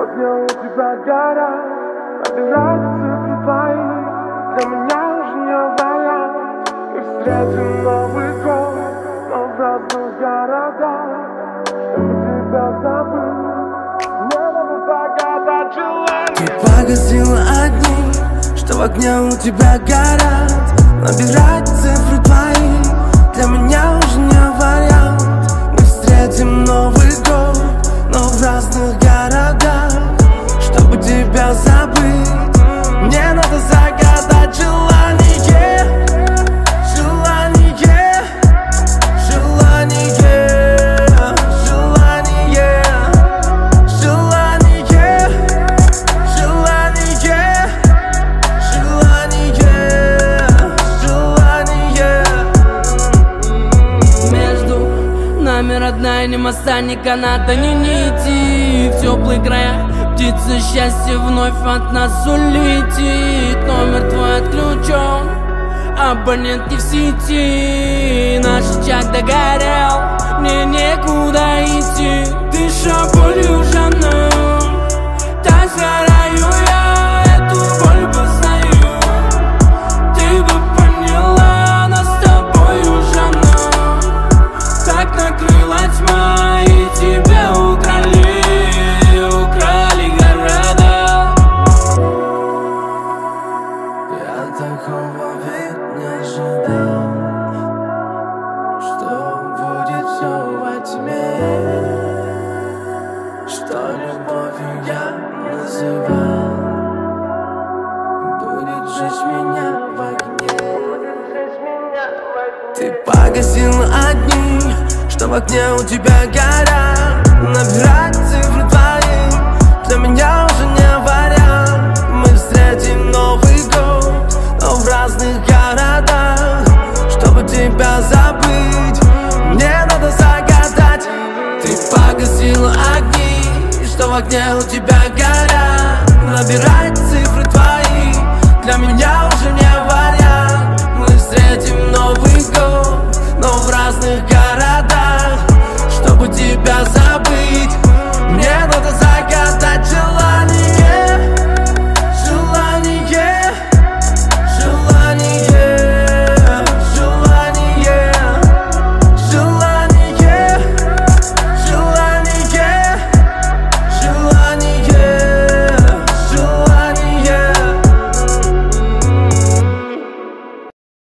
огня у тебя горят, набирать цифры твои. Для меня уже не вариант. Мы встретим Новый год, но в разных городах. Чтобы тебя забыть, мне надо загадать желание. Ты погасила огни, что в огне у тебя горят. Набирать цифры твои для меня уже не вариант. Мы встретим Новый год, но в разных городах. Чтобы тебя забыть, мне надо загадать желание. Желание, желание, желание, желание, желание, желание. Между нами родная, ни моста, ни каната, ни нити. В теплые края птица счастья вновь от нас улетит. Номер твой отключен, абонент не в сети. Наш чат догорел, мне некуда идти. Дыша болью жаном, так сгораю я, эту боль познаю. Ты бы поняла, нас с тобою жаном. Так накрыла тьма, и тебя украли города. Я такого ведь не ожидал, что будет все во тьме, что любовью я называл, будет жечь меня в огне. Ты погасила огни, что в огне у тебя горят. Набирать цифры твои для меня уже не вариант. Мы встретим Новый год, но в разных городах. Чтобы тебя забыть, мне надо загадать. Ты погасила огни, что в огне у тебя горят. Набирать цифры твои для меня уже не вариант. Мы встретим Новый год, но в разных городах. Чтобы тебя забыть,